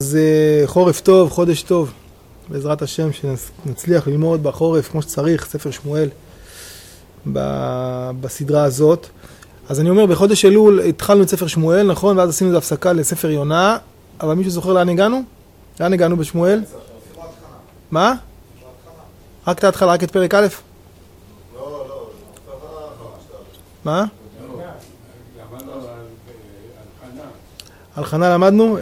אז חורף טוב, חודש טוב, בעזרת השם שנצליח ללמוד בחורף כמו שצריך, ספר שמואל בסדרה הזאת. אז אני אומר, בחודש אלול התחלנו את ספר שמואל, נכון? ואז עשינו את הפסקה לספר יונה, אבל מישהו זוכר לאן הגענו? לאן הגענו בשמואל? מה? רק את ההתחלה, רק את פרק א'? לא. מה? על חנה למדנו?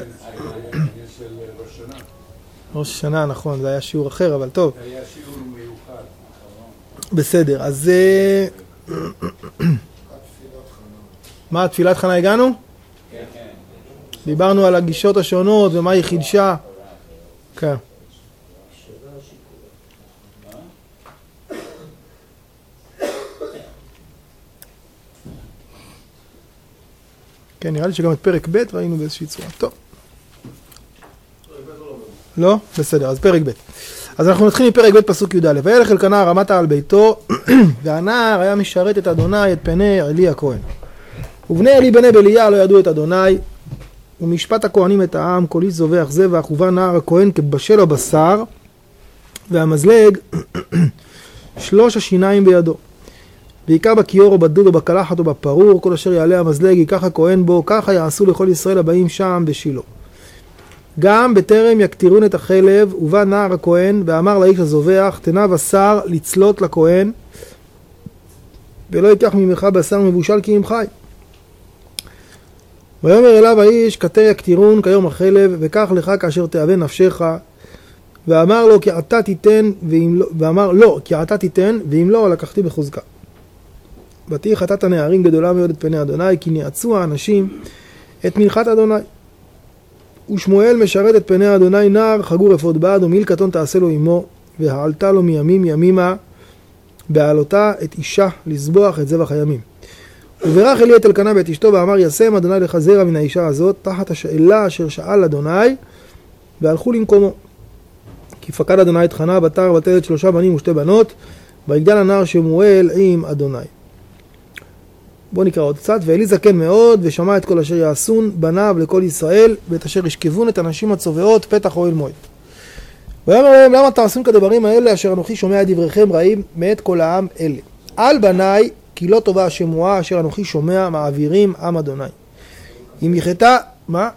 ראש השנה, נכון, זה היה שיעור אחר, אבל טוב. זה היה שיעור מיוחד. בסדר, אז מה, תפילת חנה הגענו? כן. דיברנו על הגישות השונות ומה היא חידשה. כן. כן, נראה לי שגם את פרק ב' ראינו באיזושהי צורה. טוב. לא? בסדר, אז פרק ב'. אז אנחנו נתחיל מפרק ב' פסוק י"א. וילך אלקנה הרמתה על ביתו, והנער היה משרת את אדוני את פני עלי הכהן. ובני עלי בני בליה לא ידעו את אדוני, ומשפט הכהנים את העם, כל איש זובח זבח, ובא נער הכהן כבשל הבשר, והמזלג 3 השיניים בידו. ויקע בכיור או בדוד או בקלחת או בפרור, כל אשר יעלה המזלג ייקח הכהן בו, ככה יעשו לכל ישראל הבאים שם בשילה. גם בטרם יקטירון את החלב, ובא נער הכהן ואמר לאיש הזובח, תנה בשר לצלות לכהן, ולא ייקח ממך בשר מבושל כי אם חי. ויאמר אליו האיש, כתר יקטירון כיום החלב, וכך לך כאשר תאבן נפשך. ואמר לו, כי אתה תיתן, ואמר לא, כי אתה תיתן, ואם לא, לקחתי בחוזקה. ותהי חטאת הנערים גדולה מאוד את פני אדוני, כי נעצו האנשים את מנחת אדוני. ושמואל משרת את פני אדוני נער חגור אפוד בד, ומיל קטון תעשה לו עמו, והעלתה לו מימים ימימה, בעלותה את אישה לזבוח את זבח הימים. וברך אלי את אלקנה ואת אשתו, ואמר ישם אדוני לך זרע מן האישה הזאת, תחת השאלה אשר שאל אדוני, והלכו למקומו. כי פקד אדוני את חנה בתר ותלד 3 בנים ו2 בנות, ויגדל הנער שמואל עם אדוני. בואו נקרא עוד קצת. ואלי זקן מאוד, ושמע את כל אשר יעשון בניו לכל ישראל, ואת אשר ישכבון את הנשים הצובעות פתח אוהל מועד. ויאמר להם, למה תעשון כדברים האלה אשר אנוכי שומע את דבריכם רעים מאת כל העם אלה? על בניי, כי לא טובה השמועה אשר אנוכי שומע מעבירים עם אדוני. אם יחטא, מה?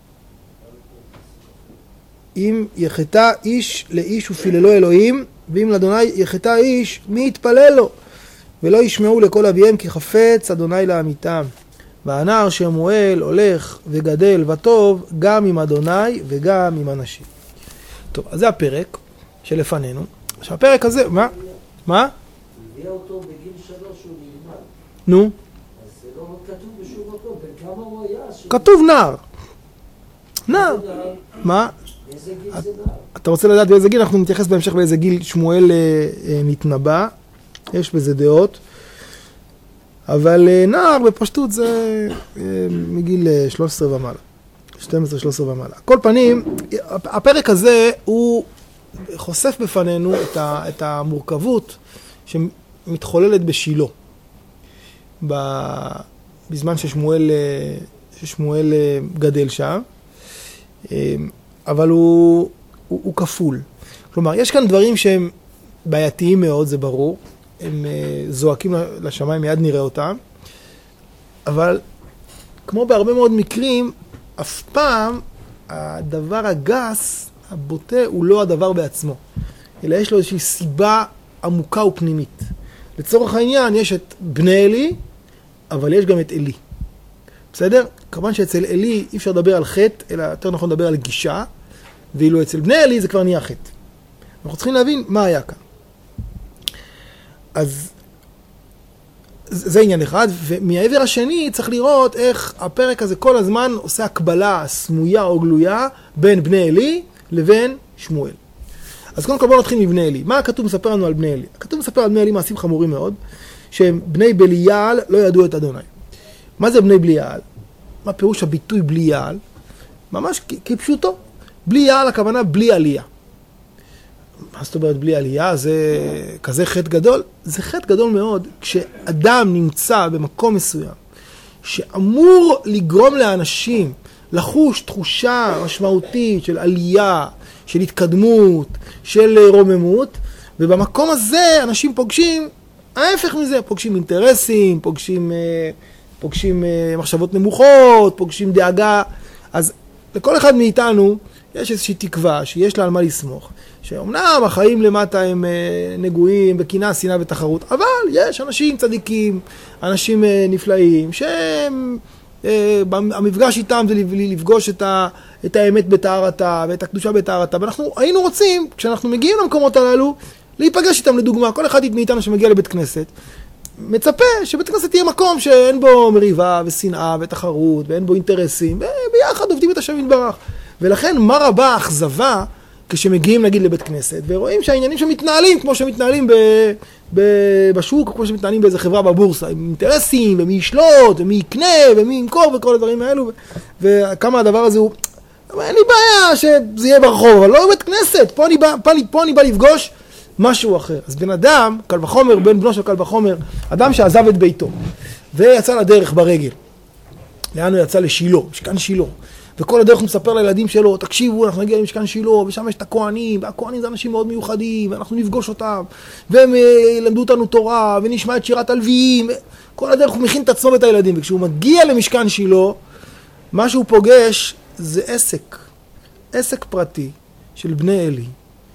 אם יחטא איש לאיש ופיללו אלוהים, ואם לאדוני יחטא איש, מי יתפלל לו? ולא ישמעו לכל אביהם כי חפץ אדוני לאמיתם. והנער שמואל הולך וגדל וטוב גם עם אדוני וגם עם אנשים. טוב, אז זה הפרק שלפנינו. עכשיו הפרק הזה, מה? הביאה אותו בגיל 3 שהוא נלמד. נו? אז זה לא כתוב בשום מקום, בין כמה הוא היה? כתוב נער. נער. מה? איזה גיל זה נער? אתה רוצה לדעת באיזה גיל? אנחנו נתייחס בהמשך באיזה גיל שמואל מתנבא. יש בזה דעות. אבל נער בפשטות זה מגיל 13 ומעלה. 12-13 ומעלה. כל פנים, הפרק הזה הוא חושף בפנינו את המורכבות שמתחוללת בשילה. בזמן ששמואל גדל שם. אבל הוא כפול. כלומר, יש כאן דברים שהם בעייתיים מאוד, זה ברור. הם זועקים לשמיים, מיד נראה אותם. אבל כמו בהרבה מאוד מקרים, אף פעם הדבר הגס, הבוטה, הוא לא הדבר בעצמו. אלא יש לו איזושהי סיבה עמוקה ופנימית. לצורך העניין, יש את בני אלי, אבל יש גם את אלי. בסדר? כמובן שאצל אלי אי אפשר לדבר על חטא, אלא יותר נכון לדבר על גישה, ואילו אצל בני אלי זה כבר נהיה חטא. אנחנו צריכים להבין מה היה כאן. אז זה עניין אחד, ומהעבר השני צריך לראות איך הפרק הזה כל הזמן עושה הקבלה סמויה או גלויה בין בני אלי לבין שמואל. אז קודם כל בואו נתחיל מבני אלי. מה הכתוב מספר לנו על בני אלי? הכתוב מספר על בני אלי מעשים חמורים מאוד, שהם בני בליעל לא ידעו את אדוני. מה זה בני בליעל? מה פירוש הביטוי בליעל? ממש כפשוטו. בליעל הכוונה בלי עלייה. מה זאת אומרת בלי עלייה? זה כזה חטא גדול? זה חטא גדול מאוד כשאדם נמצא במקום מסוים שאמור לגרום לאנשים לחוש תחושה משמעותית של עלייה, של התקדמות, של רוממות, ובמקום הזה אנשים פוגשים ההפך מזה, פוגשים אינטרסים, פוגשים מחשבות נמוכות, פוגשים דאגה. אז לכל אחד מאיתנו יש איזושהי תקווה שיש לה על מה לסמוך. שאומנם החיים למטה הם נגועים בקנאה, שנאה ותחרות, אבל יש אנשים צדיקים, אנשים נפלאים, שהם, המפגש איתם זה לפגוש את האמת בתארתה ואת הקדושה בתארתה. ואנחנו היינו רוצים, כשאנחנו מגיעים למקומות הללו, להיפגש איתם. לדוגמה, כל אחד מאיתנו שמגיע לבית כנסת, מצפה שבית כנסת תהיה מקום שאין בו מריבה ושנאה ותחרות ואין בו אינטרסים, וביחד עובדים את השם יתברך. ולכן מה רבה האכזבה כשמגיעים נגיד לבית כנסת ורואים שהעניינים שמתנהלים כמו שמתנהלים בשוק, כמו שמתנהלים באיזה חברה בבורסה, עם אינטרסים ומי ישלוט ומי יקנה ומי ימכור וכל הדברים האלו, וכמה הדבר הזה הוא, אין לי בעיה שזה יהיה ברחוב, אבל לא בבית כנסת, פה אני בא לפגוש משהו אחר. אז בן אדם, קל וחומר, בן בנו של קל וחומר, אדם שעזב את ביתו ויצא לדרך ברגל. לאן הוא יצא? לשילה, משכן שילה. וכל הדרך הוא מספר לילדים שלו, תקשיבו, אנחנו נגיע למשכן שילה, ושם יש את הכהנים, והכהנים זה אנשים מאוד מיוחדים, ואנחנו נפגוש אותם, והם ילמדו אותנו תורה, ונשמע את שירת הלוויים. כל הדרך הוא מכין את עצמו ואת הילדים, וכשהוא מגיע למשכן שילה, מה שהוא פוגש זה עסק פרטי של בני אלי,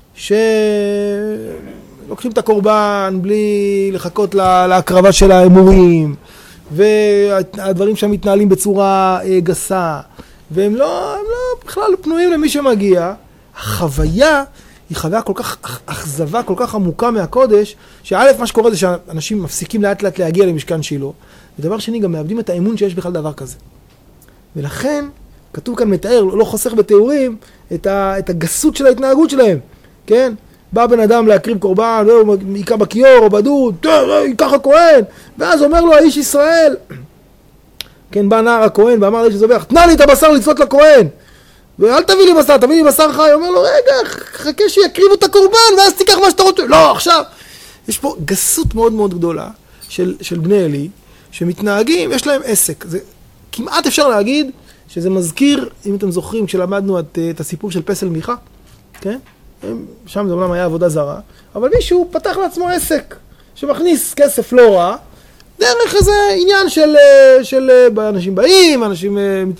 שלוקחים את הקורבן בלי לחכות להקרבה של האמורים, והדברים שם מתנהלים בצורה גסה, והם לא בכלל פנויים למי שמגיע. החוויה היא חוויה כל כך, אכזבה כל כך עמוקה מהקודש, שא' מה שקורה זה שאנשים מפסיקים לאט לאט להגיע למשכן שילה, ודבר שני גם מאבדים את האמון שיש בכלל דבר כזה. ולכן כתוב כאן מתאר, לא חוסך בתיאורים, את הגסות של ההתנהגות שלהם, כן? בא בן אדם להקריב קורבן, והוא יקע בכיור או בדוד, ייקח הכהן, ואז אומר לו האיש ישראל, כן, בא נער הכהן ואמר לאיש הזבח, תנה לי את הבשר לצלות לכהן, ואל תביא לי בשר, תביא לי בשר חי. אומר לו, רגע, חכה שיקריבו את הקורבן, ואז תיקח מה שאתה רוצה. לא, עכשיו. יש פה גסות מאוד מאוד גדולה של בני אלי, שמתנהגים, יש להם עסק. זה כמעט אפשר להגיד שזה מזכיר, אם אתם זוכרים, כשלמדנו את הסיפור של פסל מיכה, כן? שם זה אומנם היה עבודה זרה, אבל מישהו פתח לעצמו עסק, שמכניס כסף לא רע, דרך איזה עניין של אנשים באים, אנשים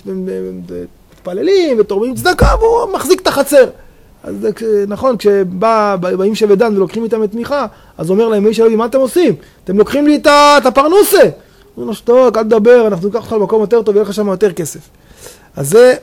מתפללים ותורמים צדקה, והוא מחזיק את החצר. אז נכון, כשבאים שבדן ולוקחים איתם את מיכה, אז אומר להם, מי שלבי, מה אתם עושים? אתם לוקחים לי את הפרנוסה. הוא אומר, שתוק, אל תדבר, אנחנו ניקח אותך למקום יותר טוב, יהיה לך שם יותר כסף. אז זה...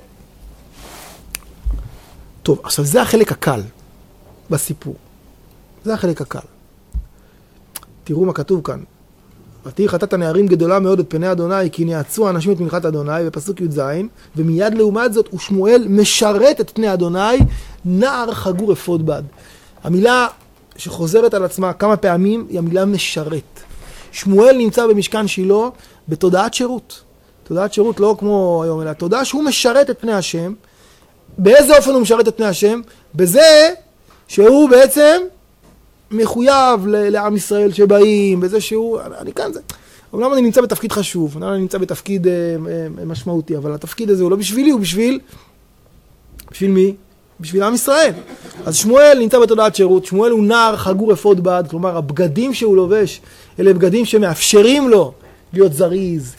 טוב, עכשיו זה החלק הקל בסיפור. זה החלק הקל. תראו מה כתוב כאן. ותהי חטאת הנערים גדולה מאוד את פני אדוני, כי נעצו האנשים את מנחת אדוני, בפסוק י"ז, ומיד לעומת זאת, ושמואל משרת את פני אדוני, נער חגור אפוד בד. המילה שחוזרת על עצמה כמה פעמים, היא המילה משרת. שמואל נמצא במשכן שילה בתודעת שירות. תודעת שירות לא כמו היום, אלא תודעה שהוא משרת את פני השם. באיזה אופן הוא משרת את פני השם? בזה שהוא בעצם מחויב לעם ישראל שבאים, בזה שהוא, אני כאן זה. אומנם אני נמצא בתפקיד חשוב, אומנם אני נמצא בתפקיד משמעותי, אבל התפקיד הזה הוא לא בשבילי, הוא בשביל מי? בשביל עם ישראל. אז שמואל נמצא בתודעת שירות, שמואל הוא נער חגור אפוד בד, כלומר הבגדים שהוא לובש, אלה בגדים שמאפשרים לו להיות זריז,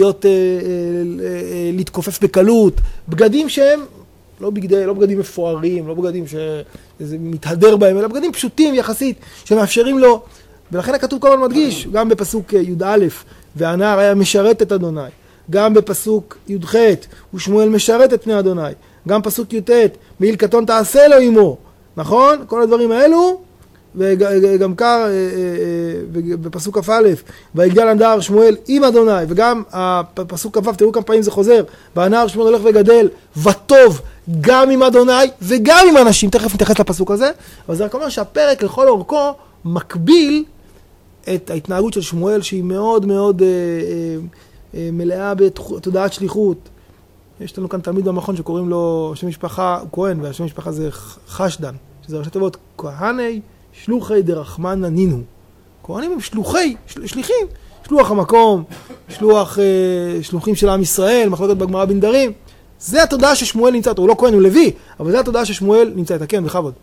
להתכופף בקלות, בגדים שהם לא בגדים מפוארים, לא בגדים שזה מתהדר בהם, אלא בגדים פשוטים יחסית, שמאפשרים לו, ולכן הכתוב כל הזמן מדגיש, גם בפסוק י"א, והנער היה משרת את אדוני, גם בפסוק י"ח, ושמואל משרת את פני אדוני, גם פסוק י"ט, מעיל קטון תעשה לו עמו, נכון? כל הדברים האלו, וגם כך, בפסוק כ"א, ויגדל הנער שמואל עם אדוני, וגם הפסוק כ"ו, תראו כמה פעמים זה חוזר, והנער שמואל הולך וגדל, וטוב גם עם אדוני וגם עם אנשים, תכף נתייחס לפסוק הזה, אבל זה רק אומר שהפרק לכל אורכו מקביל את ההתנהגות של שמואל, שהיא מאוד מאוד מלאה בתודעת שליחות. יש לנו כאן תלמיד במכון שקוראים לו שם משפחה, הוא כהן, והשם משפחה זה חשדן, שזה ראשי תיבות כהני שלוחי דרחמנא נינו. כהנים הם שליחים, שלוח המקום, שלוחים של עם ישראל, מחלוקת בגמרא בנדרים. זה התודעה ששמואל נמצא, הוא לא כהן, הוא לוי, אבל זה התודעה ששמואל נמצא איתה. כן, בכבוד.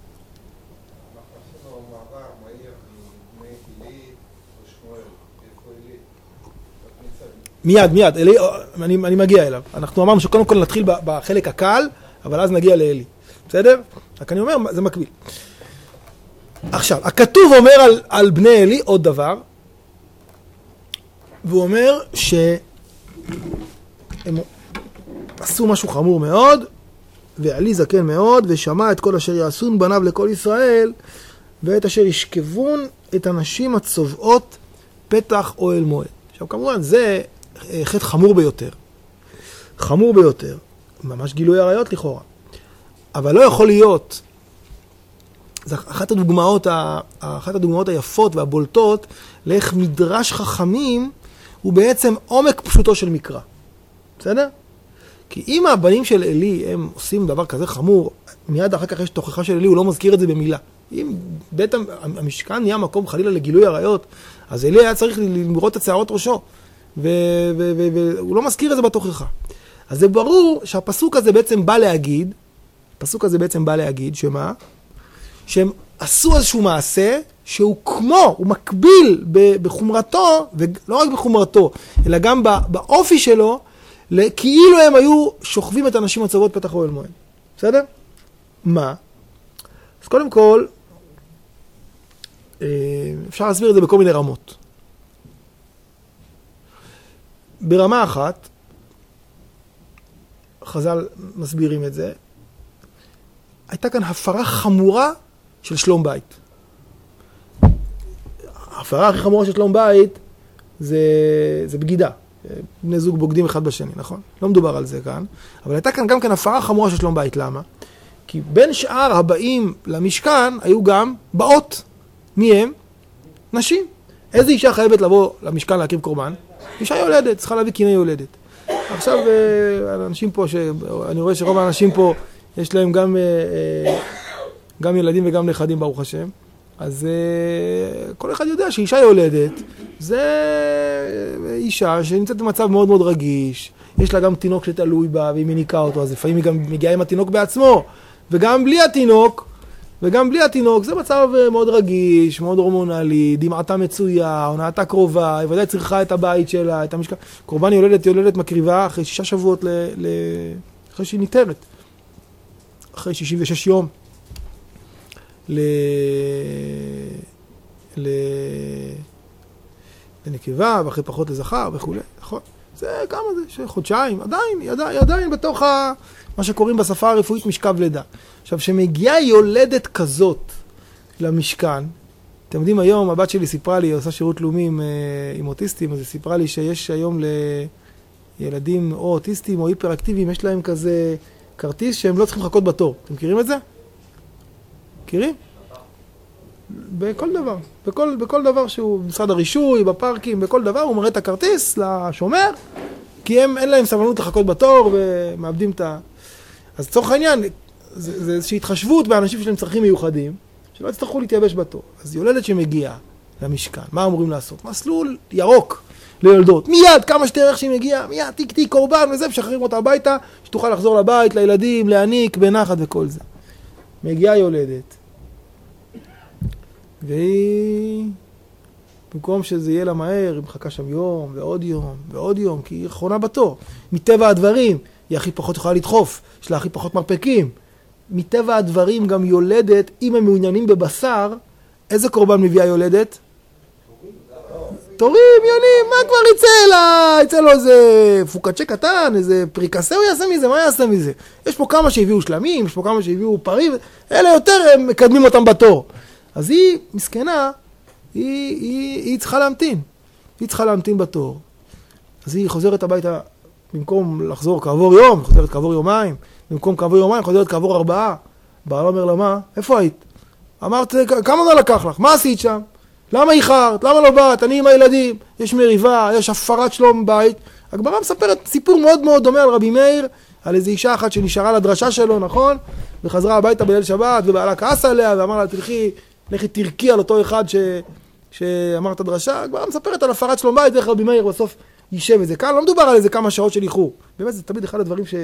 עשינו מעבר מהיר מבני עלי לשמואל, איפה עלי? מיד, אלי, אני מגיע אליו. אנחנו אמרנו שקודם כל נתחיל בחלק הקל, אבל אז נגיע לאלי. בסדר? רק אני אומר, זה מקביל. עכשיו, הכתוב אומר על בני אלי עוד דבר, והוא אומר שהם עשו משהו חמור מאוד, ועלי זקן מאוד, ושמע את כל אשר יעשון בניו לכל ישראל, ואת אשר ישכבון את הנשים הצובעות פתח אוהל מועד. עכשיו כמובן זה חטא חמור ביותר. חמור ביותר. ממש גילוי עריות לכאורה. אבל לא יכול להיות, זו אחת הדוגמאות היפות והבולטות, לאיך מדרש חכמים הוא בעצם עומק פשוטו של מקרא. בסדר? כי אם הבנים של אלי הם עושים דבר כזה חמור, מיד אחר כך יש תוכחה של אלי, הוא לא מזכיר את זה במילה. אם בית המשכן נהיה מקום חלילה לגילוי עריות, אז אלי היה צריך למרות את שערות ראשו, והוא לא מזכיר את זה בתוכחה. אז זה ברור שהפסוק הזה בעצם בא להגיד, שמה? שהם עשו איזשהו מעשה שהוא כמו, הוא מקביל בחומרתו, ולא רק בחומרתו, אלא גם באופי שלו, כאילו הם היו שוכבים את הנשים הצוות פתח אוהל מועד. בסדר? מה? אז קודם כל, אפשר להסביר את זה בכל מיני רמות. ברמה אחת, חז"ל מסבירים את זה, הייתה כאן הפרה חמורה של שלום בית. ההפרה הכי חמורה של שלום בית זה בגידה. בני זוג בוגדים אחד בשני, נכון? לא מדובר על זה כאן. אבל הייתה כאן גם כן הפרה חמורה של שלום בית. למה? כי בין שאר הבאים למשכן היו גם באות. מי הם? נשים. איזה אישה חייבת לבוא למשכן להקריב קורבן? אישה יולדת, צריכה להביא קיני יולדת. עכשיו, האנשים פה, אני רואה שרוב האנשים פה יש להם גם ילדים וגם נכדים, ברוך השם. אז כל אחד יודע שאישה יולדת זה אישה שנמצאת במצב מאוד מאוד רגיש. יש לה גם תינוק שתלוי בה והיא מניקה אותו, אז לפעמים היא גם מגיעה עם התינוק בעצמו. וגם בלי התינוק זה מצב מאוד רגיש, מאוד הורמונלי, דמעתה מצויה, הונאתה קרובה, היא ודאי צריכה את הבית שלה, את המשקל. קורבן יולדת מקריבה אחרי 6 שבועות אחרי שהיא ניתרת. אחרי 66 יום. לנקבה, ואחרי פחות לזכר וכו'. נכון? זה כמה זה? חודשיים. עדיין בתוך מה שקוראים בשפה הרפואית משכב לידה. עכשיו, שמגיעה יולדת כזאת למשכן, אתם יודעים היום, הבת שלי סיפרה לי, היא עושה שירות לאומי עם אוטיסטים, אז היא סיפרה לי שיש היום לילדים או אוטיסטים או היפראקטיביים, יש להם כזה כרטיס שהם לא צריכים לחכות בתור. אתם מכירים את זה? מכירים? בכל דבר. בכל דבר שהוא במשרד הרישוי, בפארקים, בכל דבר, הוא מראה את הכרטיס לשומר, כי אין להם סבלנות לחכות בתור ומאבדים את ה... אז לצורך העניין, זה איזושהי התחשבות באנשים שלהם צרכים מיוחדים, שלא יצטרכו להתייבש בתור. אז יולדת שמגיעה למשכן, מה אמורים לעשות? מסלול ירוק ליולדות. מיד, כמה שתארך שהיא מגיעה, מיד, תיק קורבן וזה, משחררים אותה הביתה, שתוכל לחזור לבית, לילדים, להניק, בנחת וכל זה. מגיעה יולדת. והיא, במקום שזה יהיה לה מהר, היא מחכה שם יום ועוד יום ועוד יום, כי היא אחרונה בתור. מטבע הדברים, היא הכי פחות יכולה לדחוף, יש לה הכי פחות מרפקים. מטבע הדברים גם יולדת, אם הם מעוניינים בבשר, איזה קורבן מביאה יולדת? תורים, יונים, מה כבר יצא לו איזה פוקצ'ה קטן, איזה פריקסה הוא יעשה מזה, מה יעשה מזה? יש פה כמה שהביאו שלמים, יש פה כמה שהביאו פרים, אלה יותר הם מקדמים אותם בתור. אז היא, מסכנה, היא צריכה להמתין. היא צריכה להמתין בתור. אז היא חוזרת הביתה, במקום לחזור כעבור יום, היא חוזרת כעבור יומיים. במקום כעבור יומיים, חוזרת כעבור 4. בעלה אומר לה, מה? איפה היית? אמרת, כמה זמן לקח לך? מה עשית שם? למה איחרת? למה לא באת? אני עם הילדים. יש מריבה, יש הפרת שלום בית. הגמרא מספרת סיפור מאוד מאוד דומה על רבי מאיר, על איזו אישה אחת שנשארה לדרשה שלו, נכון? וחזרה הביתה בליל שבת, ובעלה כעס עליה, ואמר לה, לכי תרקי על אותו אחד שאמר את הדרשה. הגמרא מספרת על הפרת שלום בית, ואיך רבי מאיר בסוף יישב את זה. כאן לא מדובר על איזה כמה שעות של איחור. באמת זה תמיד אחד הדברים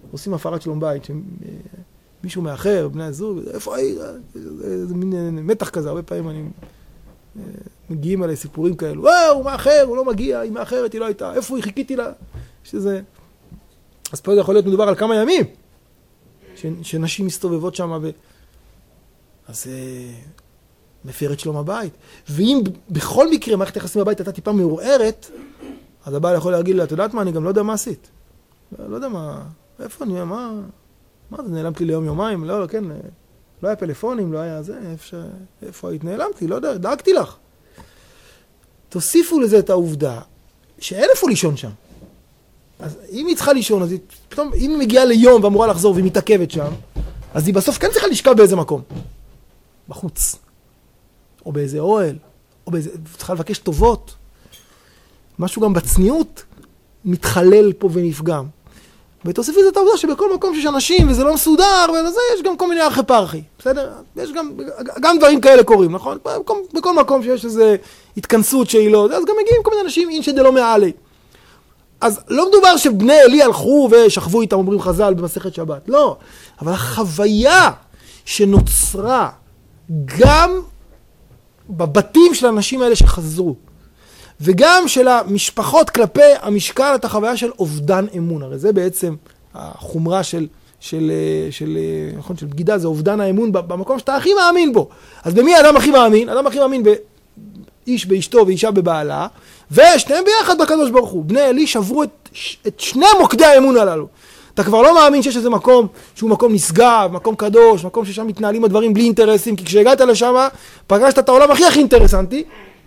עושים הפרת שלום בית, שמישהו מאחר, בני הזוג, איפה היית? זה מין מתח כזה, הרבה פעמים אני מגיעים עליי סיפורים כאלו, הוא מאחר, הוא לא מגיע, היא מאחרת, היא לא הייתה, איפה היא, חיכיתי לה, שזה... אז פה זה יכול להיות מדובר על כמה ימים, שנשים מסתובבות שם, אז מפרת שלום הבית. ואם בכל מקרה מערכת יחסים בבית הייתה טיפה מעורערת, אז הבעל יכול להגיד לה, את יודעת מה, אני גם לא יודע מה עשית. לא יודע מה, איפה אני, מה זה, נעלמת לי ליום יומיים, לא, כן, לא היה פלאפונים, לא היה זה, איפה היית, נעלמתי, לא יודע, דאגתי לך. תוסיפו לזה את העובדה, שאין איפה לישון שם. אז אם היא צריכה לישון, אז היא, פתאום, אם היא מגיעה ליום ואמורה לחזור והיא מתעכבת שם, אז היא בסוף כן צריכה לשכב באיזה מקום. בחוץ. או באיזה אוהל, או באיזה, צריכה לבקש טובות. משהו גם בצניעות מתחלל פה ונפגם. ותוסיף לזה את העובדה שבכל מקום שיש אנשים וזה לא מסודר ולזה, יש גם כל מיני ארכי פרחי. בסדר? יש גם דברים כאלה קורים, נכון? בכל מקום שיש איזו התכנסות שהיא לא, אז גם מגיעים כל מיני אנשים אין שדה לא מעלי. אז לא מדובר שבני אלי הלכו ושכבו איתם, אומרים חז"ל במסכת שבת. לא. אבל החוויה שנוצרה גם בבתים של האנשים האלה שחזרו, וגם של המשפחות כלפי המשקל, את החוויה של אובדן אמון. הרי זה בעצם החומרה של בגידה, זה אובדן האמון במקום שאתה הכי מאמין בו. אז במי האדם הכי מאמין? האדם הכי מאמין באיש באשתו ואישה בבעלה, ושניהם ביחד בקדוש ברוך הוא. בני אלי שברו את שני מוקדי האמון הללו. אתה כבר לא מאמין שיש איזה מקום שהוא מקום נשגב, מקום קדוש, מקום ששם מתנהלים הדברים בלי אינטרסים, כי כשהגעת לשם פגשת את העולם הכי אינטרסנטי,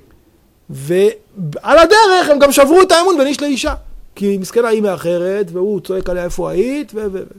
ועל הדרך הם גם שברו את האמון בין איש לאישה. כי מסכנה היא מאחרת, והוא צועק עליה איפה היית,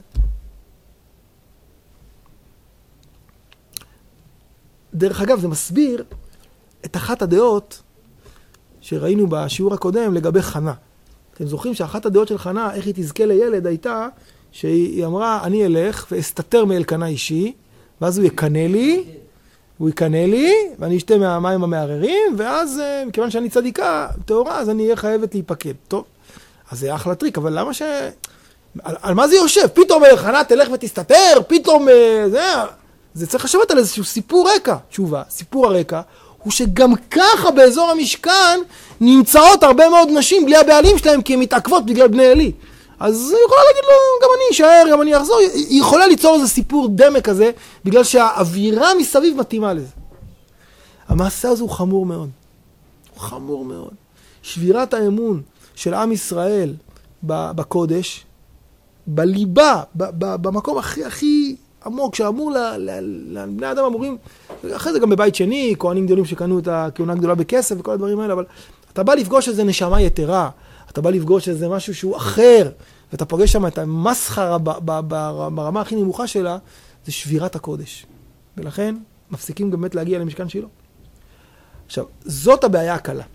דרך אגב, זה מסביר את אחת הדעות שראינו בשיעור הקודם לגבי חנה. אתם זוכרים שאחת הדעות של חנה, איך היא תזכה לילד, הייתה שהיא אמרה, אני אלך ואסתתר מאלקנה אישי, ואז הוא יקנה לי, ואני אשתה מהמים המערערים, ואז, מכיוון שאני צדיקה, טהורה, אז אני אהיה חייבת להיפקד. טוב, אז זה אחלה טריק, אבל למה על מה זה יושב? פתאום חנה תלך ותסתתר, פתאום זה צריך לשבת על איזשהו סיפור רקע. תשובה, סיפור הרקע, הוא שגם ככה באזור המשכן נמצאות הרבה מאוד נשים בלי הבעלים שלהם, כי הן מתעכבות בגלל בני אלי. אז היא יכולה להגיד לו, גם אני אשאר, גם אני אחזור. היא יכולה ליצור איזה סיפור דמה כזה, בגלל שהאווירה מסביב מתאימה לזה. המעשה הזה הוא חמור מאוד. הוא חמור מאוד. שבירת האמון של עם ישראל בקודש, בליבה, במקום הכי עמוק, שאמור לבני האדם אמורים, אחרי זה גם בבית שני, כהנים גדולים שקנו את הכהונה גדולה בכסף וכל הדברים האלה, אבל אתה בא לפגוש איזה נשמה יתרה, אתה בא לפגוש איזה משהו שהוא אחר, ואתה פוגש שם את המסחרה ברמה הכי נמוכה שלה, זה שבירת הקודש. ולכן מפסיקים גם באמת להגיע למשכן שלו. עכשיו, זאת הבעיה הקלה.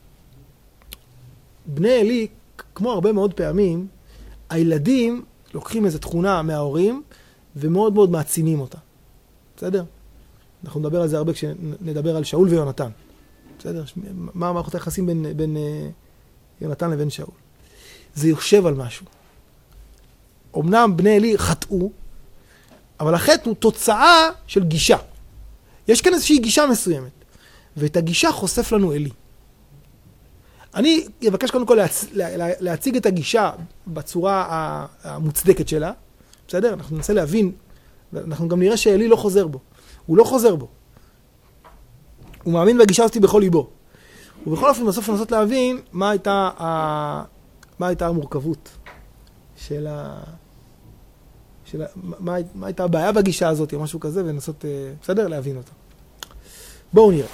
בני אלי, כמו הרבה מאוד פעמים, הילדים לוקחים איזו תכונה מההורים, ומאוד מאוד מעצימים אותה. בסדר? אנחנו נדבר על זה הרבה כשנדבר על שאול ויונתן. בסדר? מה מערכות היחסים בין יונתן לבין שאול. זה יושב על משהו. אמנם בני אלי חטאו, אבל החטא הוא תוצאה של גישה. יש כאן איזושהי גישה מסוימת, ואת הגישה חושף לנו אלי. אני אבקש קודם כל להציג את הגישה בצורה המוצדקת שלה, בסדר? אנחנו ננסה להבין, ואנחנו גם נראה שאלי לא חוזר בו. הוא לא חוזר בו. הוא מאמין בגישה הזאת בכל ליבו. ובכל אופן, בסוף לנסות להבין מה הייתה המורכבות של מה הייתה הבעיה בגישה הזאת, או משהו כזה, ולנסות, בסדר? להבין אותה. בואו נראה.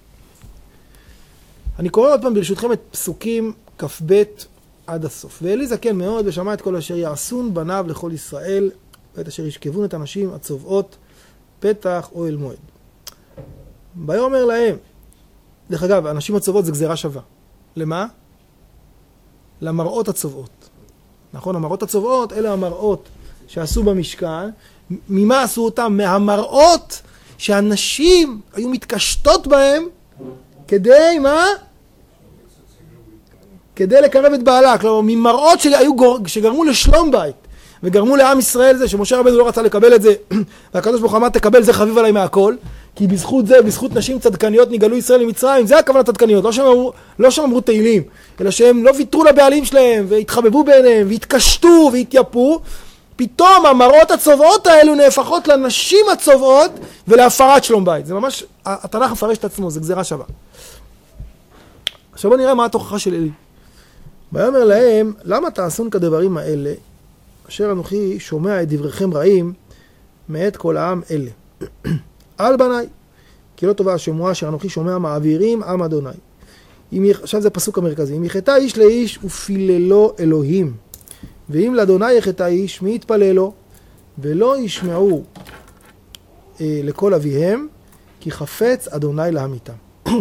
אני קורא עוד פעם ברשותכם את פסוקים כ"ב עד הסוף. ואלי זקן מאוד ושמע את כל אשר יעשון בניו לכל ישראל, ואת אשר ישכבון את הנשים הצובעות פתח אוהל מועד. ויאמר להם, דרך אגב, הנשים הצובעות זה גזירה שווה. למה? למראות הצובעות. נכון, המראות הצובעות, אלה המראות שעשו במשכן. ממה עשו אותם? מהמראות שהנשים היו מתקשטות בהם כדי מה? כדי לקרב את בעלה. כלומר, ממראות שגרמו לשלום בית. וגרמו לעם ישראל זה שמשה רבנו לא רצה לקבל את זה, והקדוש ברוך הוא אמר תקבל זה חביב עליי מהכל, כי בזכות זה, בזכות נשים צדקניות נגאלו ישראל ממצרים, זה הכוונה צדקניות, לא שהם אמרו תהילים, אלא שהם לא ויתרו לבעלים שלהם, והתחבבו ביניהם, והתקשטו והתייפו, פתאום המראות הצובעות האלו נהפכות לנשים הצובעות ולהפרת שלום בית. זה ממש, התנ"ך מפרש את עצמו, זה גזירה שווה. עכשיו בוא נראה מה התוכחה של אלי. ויאמר להם, למה תעשון כדברים האלה, אשר אנוכי שומע את דבריכם רעים, מאת כל העם אלה. על בניי, כי לא טובה השמועה אשר אנוכי שומע מעבירים עם אדוני. עכשיו זה פסוק המרכזי. אם יחטא איש לאיש ופיללו אלוהים, ואם לאדוני יחטא איש מי יתפלל לו, ולא ישמעו לכל אביהם, כי חפץ אדוני להמיתם.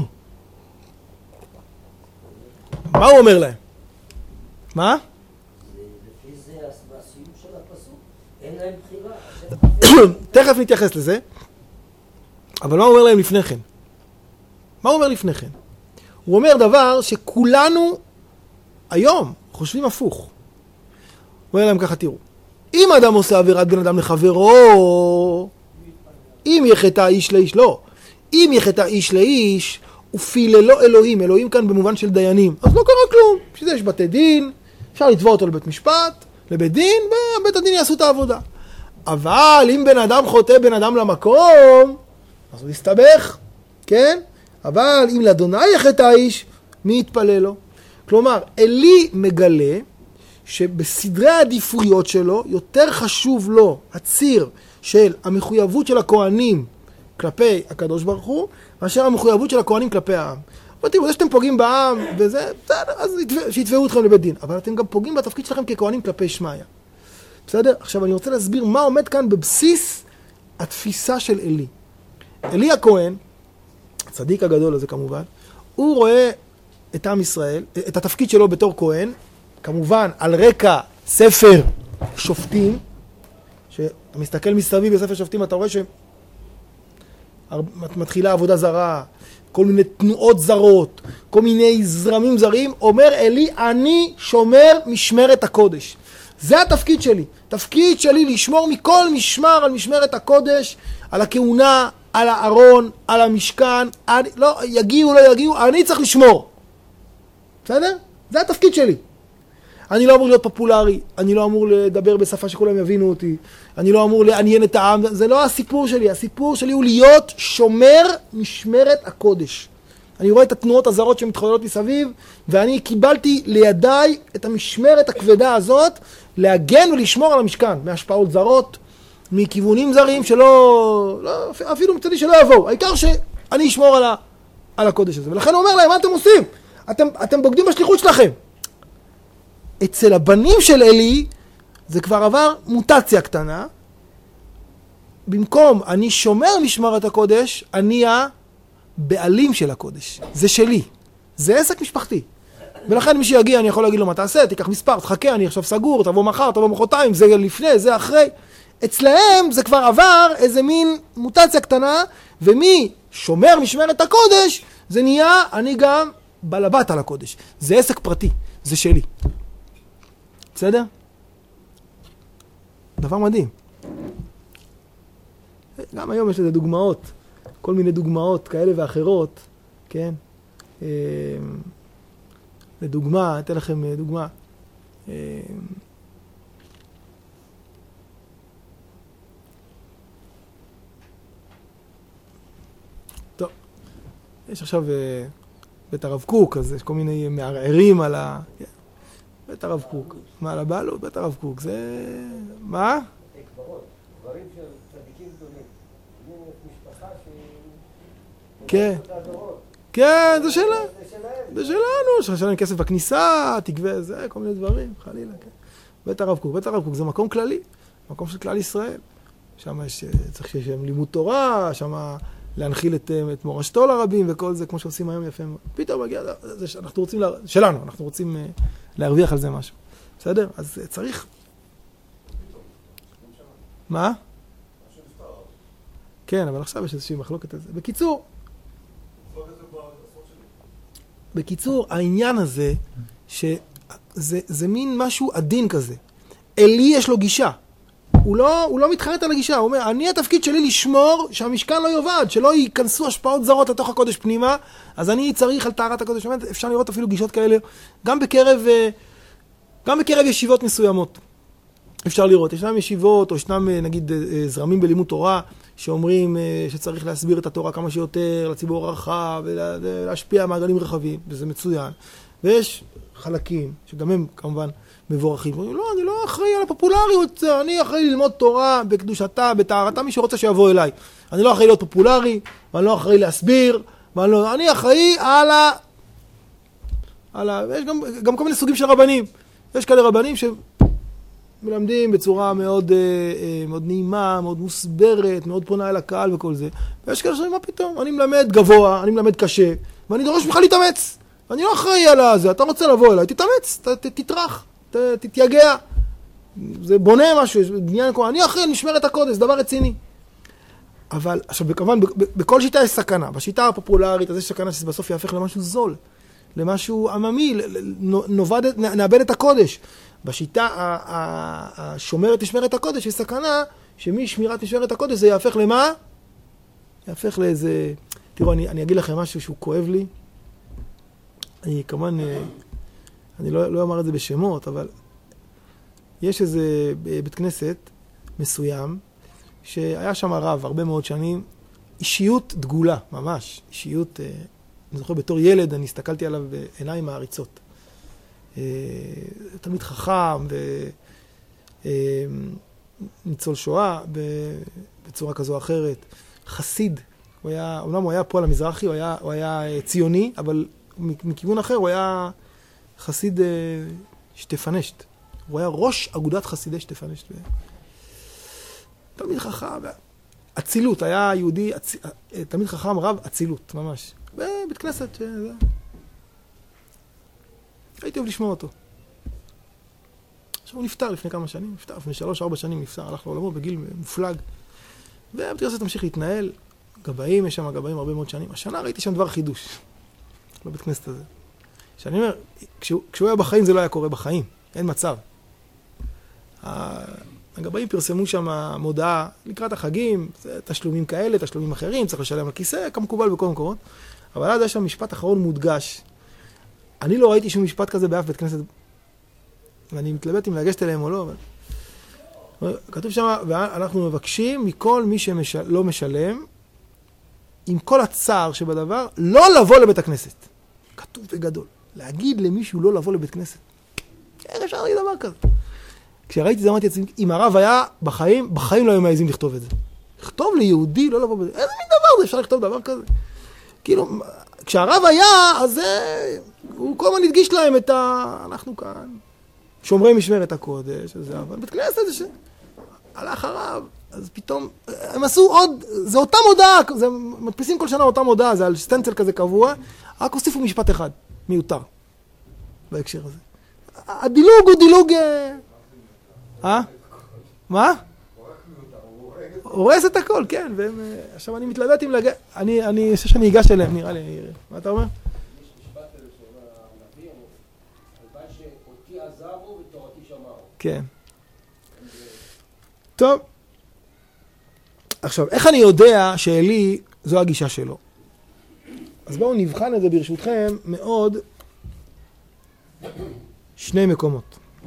מה הוא אומר להם? מה? לפי זה הסיום של הפסוק, אין להם בחירה. תכף נתייחס לזה, אבל מה הוא אומר להם לפני כן? מה הוא אומר לפני כן? הוא אומר דבר שכולנו היום חושבים הפוך. הוא אומר להם ככה, תראו, אם אדם עושה עבירת בין אדם לחברו, אם יחטא איש לאיש, לא, אם יחטא איש לאיש, ופיללו אלוהים, אלוהים כאן במובן של דיינים, אז לא קרה כלום, שזה יש בתי דין, אפשר לתבוע אותו לבית משפט, לבית דין, ובית הדין יעשו את העבודה. אבל אם בן אדם חוטא בן אדם למקום, אז הוא יסתבך, כן? אבל אם לאדוני יחטא איש, מי יתפלל לו? כלומר, אלי מגלה שבסדרי העדיפויות שלו יותר חשוב לו הציר של המחויבות של הכהנים כלפי הקדוש ברוך הוא, מאשר המחויבות של הכהנים כלפי העם. תראו, זה שאתם פוגעים בעם, וזה, בסדר, אז שיתבעו אתכם לבית דין. אבל אתם גם פוגעים בתפקיד שלכם ככהנים כלפי שמעיה. בסדר? עכשיו אני רוצה להסביר מה עומד כאן בבסיס התפיסה של אלי. אלי הכהן, הצדיק הגדול הזה כמובן, הוא רואה את עם ישראל, את התפקיד שלו בתור כהן, כמובן על רקע ספר שופטים, שאתה מסתכל מסביב בספר שופטים, אתה רואה שמתחילה עבודה זרה, כל מיני תנועות זרות, כל מיני זרמים זרים, אומר אלי, אני שומר משמרת הקודש. זה התפקיד שלי. תפקיד שלי לשמור מכל משמר על משמרת הקודש, על הכהונה, על הארון, על המשכן, לא, יגיעו, לא יגיעו, אני צריך לשמור. בסדר? זה התפקיד שלי. אני לא אמור להיות פופולרי, אני לא אמור לדבר בשפה שכולם יבינו אותי, אני לא אמור לעניין את העם, זה לא הסיפור שלי, הסיפור שלי הוא להיות שומר משמרת הקודש. אני רואה את התנועות הזרות שמתחוללות מסביב, ואני קיבלתי לידיי את המשמרת הכבדה הזאת, להגן ולשמור על המשכן, מהשפעות זרות, מכיוונים זרים שלא, אפילו מצדי שלא יבואו, העיקר שאני אשמור על הקודש הזה. ולכן הוא אומר להם, מה אתם עושים? אתם בוגדים בשליחות שלכם. אצל הבנים של אלי, זה כבר עבר מוטציה קטנה. במקום אני שומר משמרת הקודש, אני הבעלים של הקודש. זה שלי. זה עסק משפחתי. ולכן מי שיגיע, אני יכול להגיד לו מה תעשה, תיקח מספר, תחכה, אני עכשיו סגור, תבוא מחר, תבוא מחרתיים, זה לפני, זה אחרי. אצלהם זה כבר עבר איזה מין מוטציה קטנה, ומי שומר משמרת הקודש, זה נהיה, אני גם בעל הבית על הקודש. זה עסק פרטי, זה שלי. בסדר? דבר מדהים. גם היום יש לזה דוגמאות, כל מיני דוגמאות כאלה ואחרות, כן? לדוגמה, אתן לכם דוגמה. טוב, יש עכשיו בית הרב קוק, אז יש כל מיני מערערים על ה... בית הרב קוק. מה, על הבעלות? בית הרב קוק. זה... מה? קברות. דברים של צדיקים גדולים. משפחה כן. כן, זה שלהם. זה שלנו. יש להם כסף בכניסה, תגבה, זה, כל מיני דברים, חלילה, כן. בית הרב קוק. בית הרב קוק זה מקום כללי. מקום של כלל ישראל. שם צריך שיש לימוד תורה, שם להנחיל את מורשתו לרבים וכל זה, כמו שעושים היום יפה. פתאום מגיע, אנחנו רוצים, שלנו, אנחנו רוצים להרוויח על זה משהו. בסדר? אז צריך... מה? כן, אבל עכשיו יש איזושהי מחלוקת על זה. בקיצור, העניין הזה, שזה מין משהו עדין כזה. אלי יש לו גישה. הוא לא מתחרט על הגישה, הוא אומר, אני התפקיד שלי לשמור שהמשכן לא יובד, שלא ייכנסו השפעות זרות לתוך הקודש פנימה, אז אני צריך על טהרת הקודש. אפשר לראות אפילו גישות כאלה, גם בקרב ישיבות מסוימות. אפשר לראות, ישנם ישיבות, או ישנם נגיד זרמים בלימוד תורה, שאומרים שצריך להסביר את התורה כמה שיותר לציבור הרחב, ולהשפיע מעגלים רחבים, וזה מצוין. ויש חלקים, שגם הם כמובן מבורכים. לא, אני לא אחראי על הפופולריות, אני אחראי ללמוד תורה בקדושתה, בטהרתה, מי שרוצה שיבוא אליי. אני לא אחראי להיות פופולרי, ואני לא אחראי להסביר, אני אחראי יש גם כל מיני סוגים של רבנים. יש כאלה רבנים שמלמדים בצורה מאוד נעימה, מאוד מוסברת, מאוד פונה אל הקהל וכל זה. ויש כאלה שאומרים, מה פתאום? אני מלמד גבוה, אני מלמד קשה, ואני דורש ממך להתאמץ. אני לא אחראי על זה, אתה רוצה לבוא אליי, תתאמץ, תטרח, תתייגע. זה בונה משהו, בניין, אני אחראי, נשמר את הקודש, דבר רציני. אבל, עכשיו, כמובן, בכל שיטה יש סכנה. בשיטה הפופולרית, אז יש סכנה שזה בסוף יהפך למשהו זול, למשהו עממי, נאבד את הקודש. בשיטה השומרת נשמרת הקודש, יש סכנה שמשמירת נשמרת הקודש זה יהפך למה? יהפך לאיזה... תראו, אני אגיד לכם משהו שהוא כואב לי. אני כמובן, אני לא אומר את זה בשמות, אבל יש איזה בית כנסת מסוים, שהיה שם רב הרבה מאוד שנים, אישיות דגולה, ממש, אישיות, אני זוכר בתור ילד, אני הסתכלתי עליו בעיניים מעריצות. תלמיד חכם וניצול שואה בצורה כזו או אחרת, חסיד, אומנם הוא היה פה על המזרחי, הוא היה ציוני, אבל מכיוון אחר הוא היה חסיד שטפנשט. הוא היה ראש אגודת חסידי שטפנשט. תלמיד חכם, אצילות, היה יהודי, תלמיד חכם רב אצילות, ממש. בבית כנסת, הייתי אוהב לשמוע אותו. עכשיו הוא נפטר לפני כמה שנים, לפני 3-4 שנים נפטר, הלך לעולמו בגיל מופלג. ובית כנסת תמשיך להתנהל, גבאים, יש שם גבאים הרבה מאוד שנים. השנה ראיתי שם דבר חידוש, בבית כנסת הזה. שאני אומר, כשהוא היה בחיים זה לא היה קורה בחיים, אין מצב. הגבאים פרסמו שם מודעה לקראת החגים, תשלומים כאלה, תשלומים אחרים, צריך לשלם על כיסא, כמקובל בכל מקומות. אבל אז היה שם משפט אחרון מודגש. אני לא ראיתי שום משפט כזה באף בית כנסת, ואני מתלבט אם להגשת אליהם או לא, אבל... כתוב שם, ואנחנו מבקשים מכל מי שלא משלם, עם כל הצער שבדבר, לא לבוא לבית הכנסת. כתוב בגדול. להגיד למישהו לא לבוא לבית כנסת. איך אפשר להגיד דבר כזה? כשראיתי זה אמרתי לעצמי, אם הרב היה בחיים לא היו מעזים לכתוב את זה. לכתוב ליהודי לא לבוא בזה. איזה מין דבר זה? אפשר לכתוב דבר כזה? כאילו, כשהרב היה, אז הוא כל הזמן הדגיש להם את אנחנו כאן, שומרי משמרת הקודש, אבל בית כנסת זה שהלך הרב, אז פתאום, הם עשו עוד, זה אותה מודעה, זה מדפיסים כל שנה אותה מודעה, זה על סטנצל כזה קבוע, רק הוסיפו משפט אחד, מיותר, בהקשר הזה. הדילוג הוא דילוג... מה? הורס את הכל, כן, עכשיו אני מתלבט עם אני חושב שאני אגש אליהם, נראה לי, מה אתה אומר? יש משפט שאומר הנביא, הלוואי שאותי עזבו ותורתי שמרו. כן. טוב. עכשיו, איך אני יודע שאלי זו הגישה שלו? אז בואו נבחן את זה ברשותכם מאוד שני מקומות.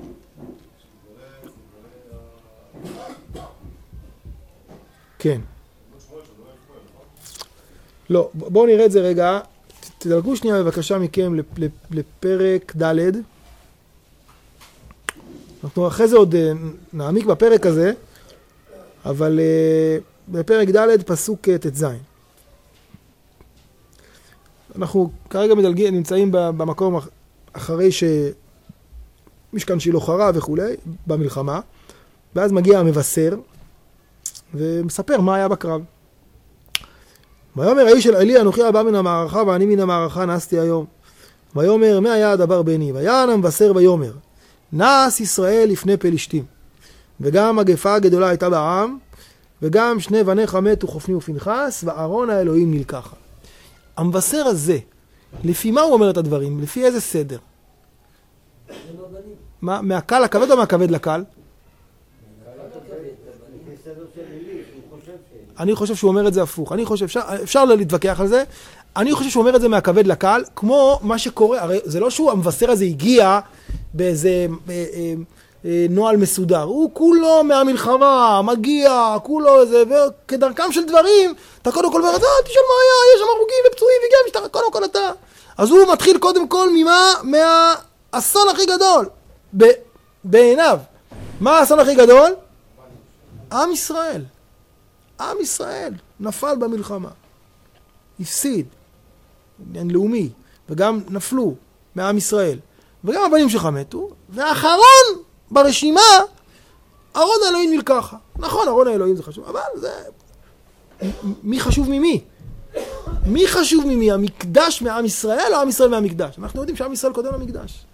כן. לא, בואו נראה את זה רגע. תדלגו שנייה בבקשה מכם לפרק ד'. אנחנו אחרי זה עוד נעמיק בפרק הזה, אבל בפרק ד' פסוק ט"ז. אנחנו כרגע נמצאים במקום אחרי שמשכן שילה חרב וכולי, במלחמה, ואז מגיע המבשר, ומספר מה היה בקרב. ויאמר האיש אל עלי, אנוכי הבא מן המערכה ואני מן המערכה נסתי היום. ויאמר מה היה הדבר ביני? ויען המבשר ויאמר נס ישראל לפני פלישתים, וגם מגפה גדולה הייתה בעם, וגם שני בניך מתו חופני ופנחס, וארון האלוהים נלקחה. המבשר הזה, לפי מה הוא אומר את הדברים? לפי איזה סדר? מה, מהקל לכבד או מהכבד לקל? אני חושב שהוא אומר את זה הפוך. אני חושב, אפשר להתווכח על זה. אני חושב שהוא אומר את זה מהכבד לקהל, כמו מה שקורה, הרי זה לא שהוא המבשר הזה הגיע באיזה נועל מסודר. הוא כולו מהמלחמה, מגיע, כולו איזה, וכדרכם של דברים, אתה קודם כל אומר, תשאל מה היה, יש שם הרוגים ופצועים וגם משטרה, קודם כל אתה. אז הוא מתחיל קודם כל מהאסון הכי גדול, בעיניו. מה האסון הכי גדול? עם ישראל. עם ישראל נפל במלחמה. הפסיד. עניין לאומי. וגם נפלו מעם ישראל. וגם הבנים שלך מתו. והאחרון ברשימה, ארון האלוהים נלקחה. נכון, ארון האלוהים זה חשוב, אבל זה... מי חשוב ממי? מי חשוב ממי? המקדש מעם ישראל או עם ישראל מהמקדש? אנחנו יודעים שעם ישראל קודם למקדש.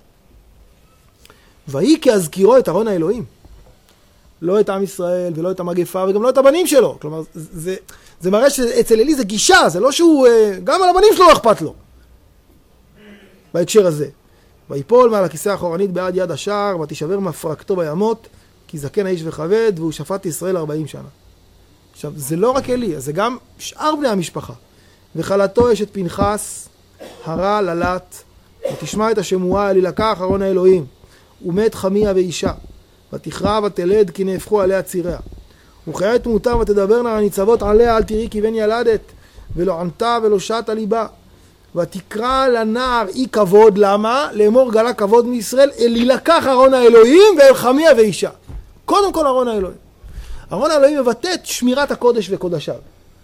ויהי כהזכירו את ארון האלוהים. לא את עם ישראל ולא את המגפה וגם לא את הבנים שלו. כלומר, זה מראה שאצל אלי זה גישה, זה לא שהוא... גם על הבנים שלו לא אכפת לו. בהקשר הזה. ויפול מעל הכיסא האחורנית בעד יד השער, ותשבר מפרקתו בימות, כי זקן האיש וכבד, והוא שפט ישראל 40 שנה. עכשיו, זה לא רק אלי, זה גם שאר בני המשפחה. וחלתו אשת פנחס, הרע ללט, ותשמע את השמועה אל ילקח ארון האלוהים, ומת חמיה ואישה, ותכרע ותלד כי נהפכו עליה ציריה. וכעת מותר ותדברנה הניצבות עליה, אל תראי כי בן ילדת, ולא ענתה ולא שתה ליבה. ותקרא לנער אי כבוד, למה? לאמור גלה כבוד מישראל, אל ילקח ארון האלוהים ואל חמיה ואישה. קודם כל ארון האלוהים. ארון האלוהים מבטא את שמירת הקודש וקודשיו.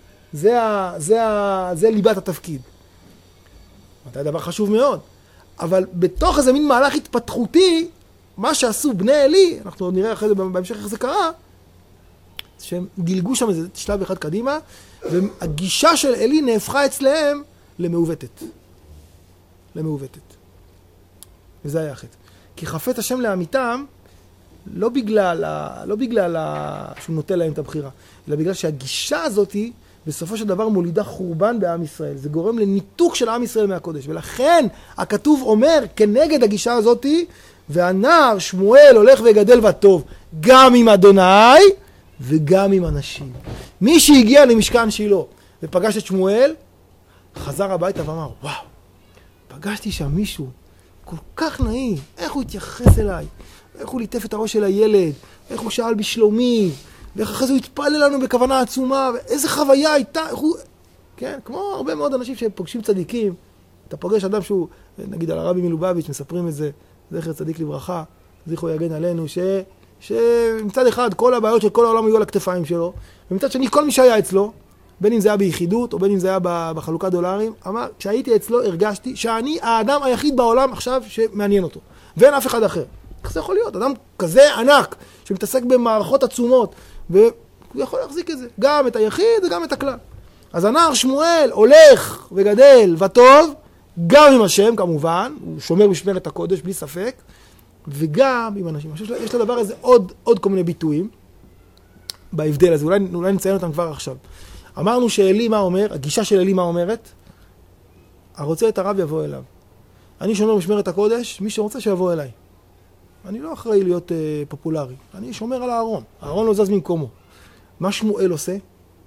זה ליבת התפקיד. זה דבר חשוב מאוד. אבל בתוך איזה מין מהלך התפתחותי, מה שעשו בני אלי, אנחנו עוד נראה אחרי זה בהמשך איך זה קרה, שהם דילגו שם איזה שלב אחד קדימה, והגישה של אלי נהפכה אצלהם למעוותת. למעוותת. וזה היה החטא. כי חפץ השם לאמיתם, לא בגלל שהוא נוטה להם את הבחירה, אלא בגלל שהגישה הזאת היא, בסופו של דבר מולידה חורבן בעם ישראל. זה גורם לניתוק של עם ישראל מהקודש. ולכן הכתוב אומר כנגד הגישה הזאת, והנער שמואל הולך וגדל וטוב, גם עם אדוני וגם עם אנשים. מי שהגיע למשכן שילה ופגש את שמואל, חזר הביתה ואמר, וואו, פגשתי שם מישהו כל כך נעים, איך הוא התייחס אליי, איך הוא ליטף את הראש של הילד, איך הוא שאל בשלומי, ואיך אחרי זה הוא התפלל לנו בכוונה עצומה, ואיזה חוויה הייתה, איך הוא... כן, כמו הרבה מאוד אנשים שפוגשים צדיקים, אתה פוגש אדם שהוא, נגיד על הרבי מלובביץ', מספרים את זה, זכר צדיק לברכה, זכרו יגן עלינו, שמצד אחד כל הבעיות של כל העולם היו על הכתפיים שלו, ומצד שני כל מי שהיה אצלו, בין אם זה היה ביחידות או בין אם זה היה בחלוקת דולרים, אמר, כשהייתי אצלו הרגשתי שאני האדם היחיד בעולם עכשיו שמעניין אותו, ואין אף אחד אחר. איך זה יכול להיות? אדם כזה ענק, שמתעסק במערכות עצומות, והוא יכול להחזיק את זה, גם את היחיד וגם את הכלל. אז הנער שמואל הולך וגדל וטוב, גם עם השם כמובן, הוא שומר משמרת הקודש בלי ספק, וגם עם אנשים. יש לדבר הזה עוד כל מיני ביטויים בהבדל הזה, אולי נציין אותם כבר עכשיו. אמרנו שאלי מה אומר, הגישה של אלי מה אומרת? הרוצה את הרב יבוא אליו. אני שומר משמרת הקודש, מי שרוצה שיבוא אליי. אני לא אחראי להיות פופולרי, אני שומר על הארון. הארון לא זז ממקומו. מה שמואל עושה?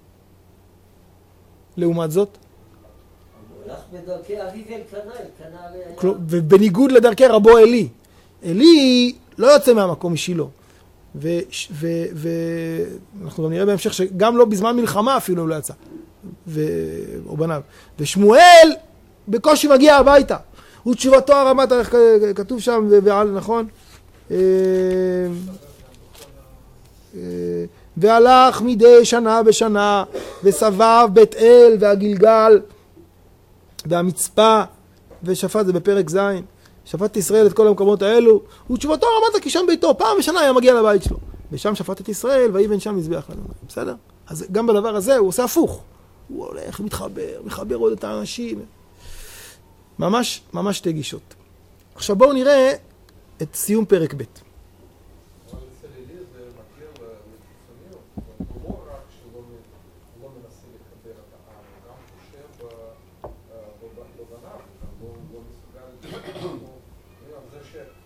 לעומת זאת? הוא הולך בדרכי אביו אלקנה. ובניגוד לדרכי רבו אלי. אלי לא יוצא מהמקום משילה. ואנחנו גם נראה בהמשך שגם לא בזמן מלחמה אפילו לא יצא. או בניו. ושמואל בקושי מגיע הביתה. הוא תשובתו הרמת, כתוב שם, נכון? והלך מדי שנה בשנה, וסבב בית אל והגלגל והמצפה, ושפט, זה בפרק ז', שפט ישראל את כל המקומות האלו, ותשובתו הרמת כי שם ביתו, פעם בשנה היה מגיע לבית שלו, ושם שפט את ישראל, ויבן שם מזבח לנו. בסדר? אז גם בדבר הזה הוא עושה הפוך. הוא הולך, מחבר עוד את האנשים. ממש שתי גישות. עכשיו בואו נראה את סיום פרק ב'.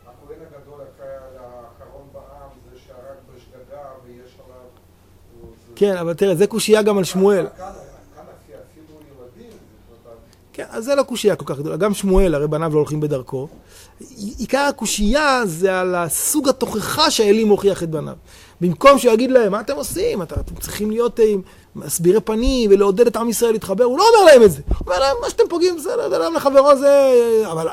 הכהן הגדול האחרון בעם זה שהרג בשגגה ויש עליו, כן, אבל תראה, זה קושייה גם על שמואל. כאן אפילו ילדים, זה כן, אז זה לא קושייה כל כך גדולה. גם שמואל, הרי בניו לא הולכים בדרכו. עיקר הקושייה זה על הסוג התוכחה שאלי מוכיח את בניו. במקום שיגיד להם, מה אתם עושים? אתם צריכים להיות מסבירי פנים ולעודד את עם ישראל להתחבר. הוא לא אומר להם את זה. הוא אומר להם, מה שאתם פוגעים, בסדר, זה להם לחברו זה... אבל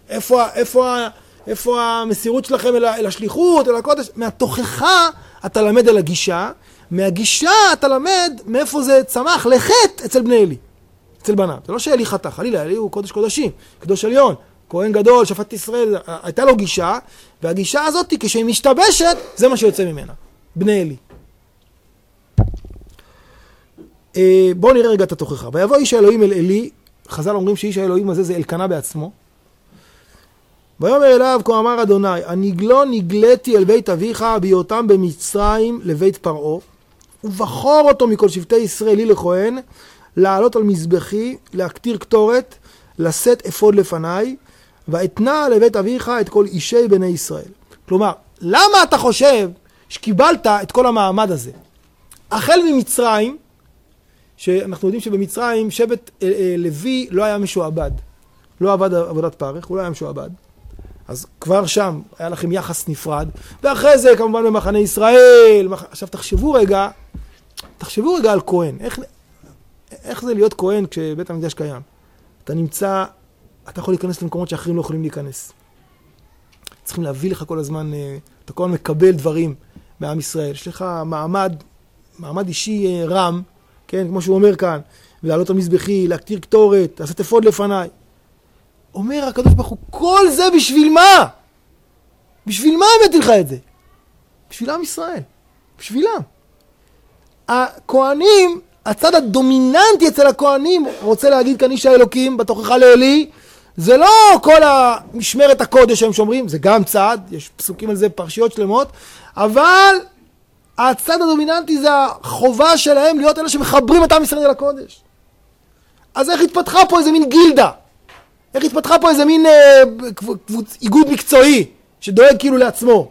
איפה המסירות שלכם אל השליחות, אל הקודש? מהתוכחה אתה למד על הגישה, מהגישה אתה למד מאיפה זה צמח לחטא אצל בני אלי, אצל בניו. זה לא שאלי חטא, חלילה, אלי הוא קודש קודשים, קדוש עליון, כהן גדול, שפט ישראל, הייתה לו גישה, והגישה הזאת, כשהיא משתבשת, זה מה שיוצא ממנה, בני אלי. בואו נראה רגע את התוכחה. ויבוא איש האלוהים אל אלי, חז"ל אומרים שאיש האלוהים הזה זה אלקנה בעצמו, ויאמר אליו, כה אמר אדוני, הנגלו נגלתי אל בית אביך בהיותם במצרים לבית פרעה, ובחור אותו מכל שבטי ישראל לי לכהן, לעלות על מזבחי, להקטיר קטורת, לשאת אפוד לפניי, ואתנה לבית אביך את כל אישי בני ישראל. כלומר, למה אתה חושב שקיבלת את כל המעמד הזה? החל ממצרים, שאנחנו יודעים שבמצרים שבט לוי לא היה משועבד, לא עבד עבודת פרך, הוא לא היה משועבד. אז כבר שם היה לכם יחס נפרד, ואחרי זה כמובן במחנה ישראל. עכשיו תחשבו רגע על כהן. איך זה להיות כהן כשבית המקדש קיים? אתה יכול להיכנס למקומות שאחרים לא יכולים להיכנס. צריכים להביא לך כל הזמן, אתה כל הזמן מקבל דברים מעם ישראל. יש לך מעמד אישי רם, כן, כמו שהוא אומר כאן, ולעלות על מזבחי, להקטיר קטורת, לעשות אפוד לפניי. אומר הקדוש ברוך הוא, כל זה בשביל מה? בשביל מה הבאתי לך את זה? בשביל עם ישראל. בשבילם. הכהנים, הצד הדומיננטי אצל הכהנים, רוצה להגיד כאן איש האלוקים בתוכחה לאלי, זה לא כל המשמרת הקודש שהם שומרים, זה גם צד, יש פסוקים על זה, פרשיות שלמות, אבל הצד הדומיננטי זה החובה שלהם להיות אלה שמחברים את עם ישראל אל הקודש. אז איך התפתחה פה איזה מין גילדה? איך התפתחה פה איזה מין איגוד מקצועי שדואג כאילו לעצמו?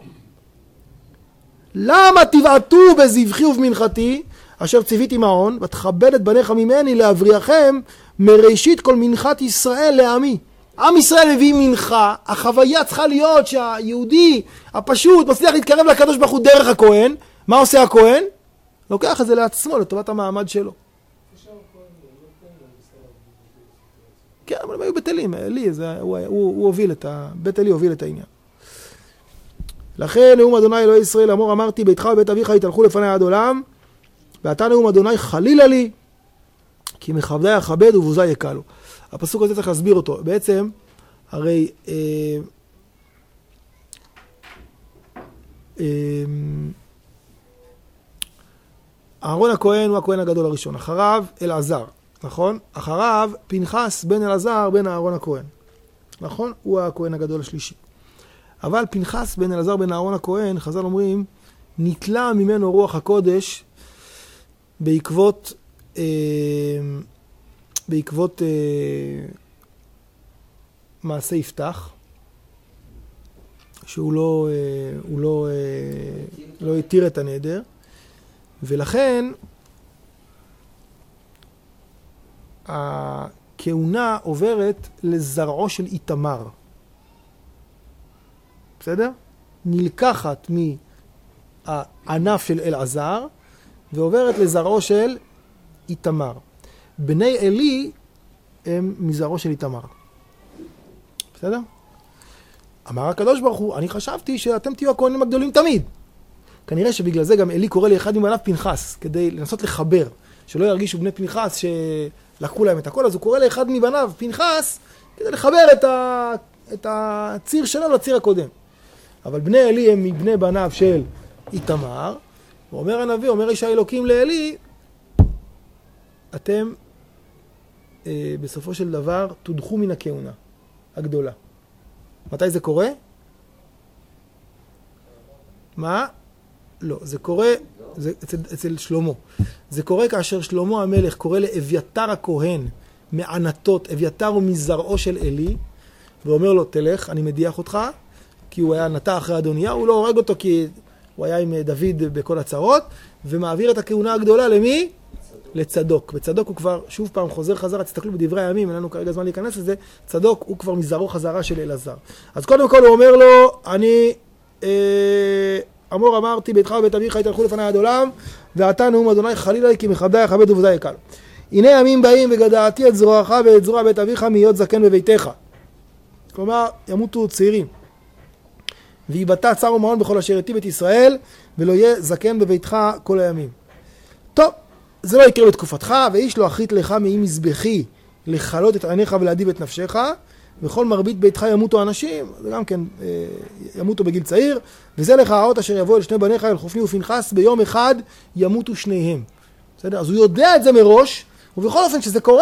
למה תבעטו בזבחי ובמנחתי אשר ציוויתי מעון, ותכבד את בניך ממני להבריחם מראשית כל מנחת ישראל לעמי. עם ישראל מביא מנחה, החוויה צריכה להיות שהיהודי הפשוט מצליח להתקרב לקדוש ברוך הוא דרך הכהן. מה עושה הכהן? לוקח את זה לעצמו, לטובת המעמד שלו. כן, אבל הם היו בתלים, אלי, הוא הוביל בית אלי הוביל את העניין. לכן נאום אדוני אלוהי ישראל אמור, אמרתי ביתך ובית אביך יתהלכו לפני עד עולם, ואתה נאום אדוני חלילה לי, כי מכבדי אכבד ובוזי יקלו. הפסוק הזה צריך להסביר אותו. בעצם, הרי אהרון הכהן הוא הכהן הגדול הראשון, אחריו אלעזר, נכון? אחריו פנחס בן אלעזר בן אהרון הכהן, נכון? הוא הכהן הגדול השלישי. אבל פנחס בן אלעזר בן אהרון הכהן, חז"ל אומרים, נתלה ממנו רוח הקודש בעקבות מעשה יפתח, שהוא לא התיר את הנדר, ולכן הכהונה עוברת לזרעו של איתמר. בסדר? נלקחת מהענף של אלעזר ועוברת לזרעו של איתמר. בני אלי הם מזרעו של איתמר. בסדר? אמר הקדוש ברוך הוא, אני חשבתי שאתם תהיו הכהנים הגדולים תמיד. כנראה שבגלל זה גם אלי קורא לאחד מבניו פנחס, כדי לנסות לחבר, שלא ירגישו בני פנחס שלקחו להם את הכל, אז הוא קורא לאחד מבניו פנחס, כדי לחבר את הציר שלו לציר הקודם. אבל בני אלי הם מבני בניו של איתמר, ואומר הנביא, אומר איש האלוקים לאלי, אתם בסופו של דבר תודחו מן הכהונה הגדולה. מתי זה קורה? מה? לא, זה קורה אצל שלמה. זה קורה כאשר שלמה המלך קורא לאביתר הכהן מענתות, אביתר הוא מזרעו של אלי, ואומר לו, תלך, אני מדיח אותך, כי הוא היה נטע אחרי אדוניה, הוא לא הורג אותו כי הוא היה עם דוד בכל הצרות, ומעביר את הכהונה הגדולה למי? לצדוק. וצדוק הוא כבר שוב פעם חזרה, תסתכלו בדברי הימים, אין לנו כרגע זמן להיכנס לזה, צדוק הוא כבר מזרעו חזרה של אלעזר. אז קודם כל הוא אומר לו, אני אמור אמרתי, ביתך ובית אביך יתהלכו לפני עד עולם, ואתה נאום אדוני חלילה כי מכבדי יכבד ובזי יקל. הנה ימים באים וגדעתי את זרועך ואת זרוע בית אביך מהיות זקן בביתך. כלומר, ימותו צעירים. ויבטא צר ומעון בכל אשר יטיב את ישראל, ולא יהיה זקן בביתך כל הימים. טוב, זה לא יקרה בתקופתך, ואיש לא אחרית לך מאי מזבחי לחלות את עיניך ולהדיב את נפשך, וכל מרבית ביתך ימותו אנשים, זה גם כן ימותו בגיל צעיר, וזה לך האות אשר יבוא אל שני בניך, אל חופני ופנחס, ביום אחד ימותו שניהם. בסדר? אז הוא יודע את זה מראש, ובכל אופן שזה קורה,